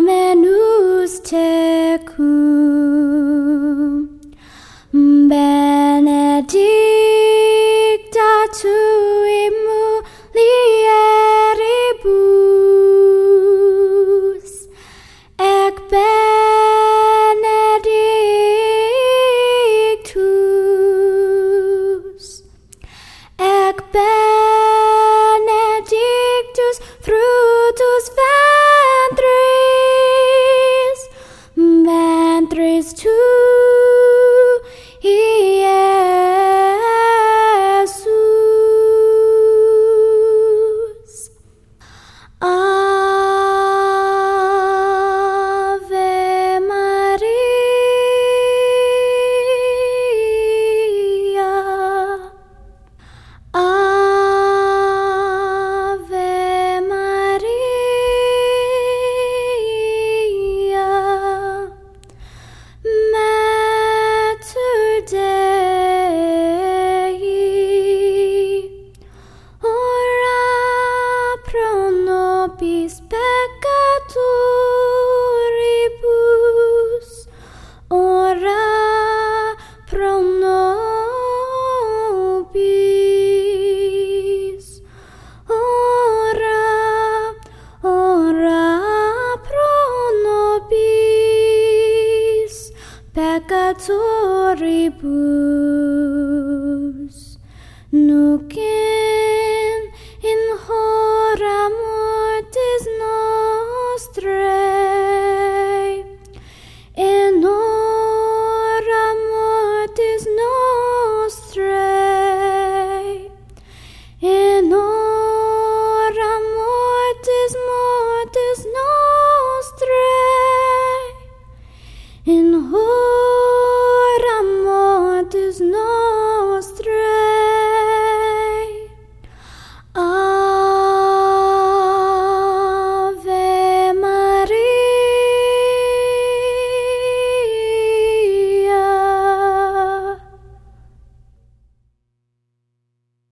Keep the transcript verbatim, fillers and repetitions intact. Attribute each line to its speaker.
Speaker 1: Amenus tecum, benedicta tui mulieribus, ec benedictus, ec benedictus fructus ventris, ventris tui, Iesus. Ave Maria, Ave Maria, Mater Dei, ora pro nobis peccatoribus, ora pro nobis, ora, ora pro nobis peccatoribus.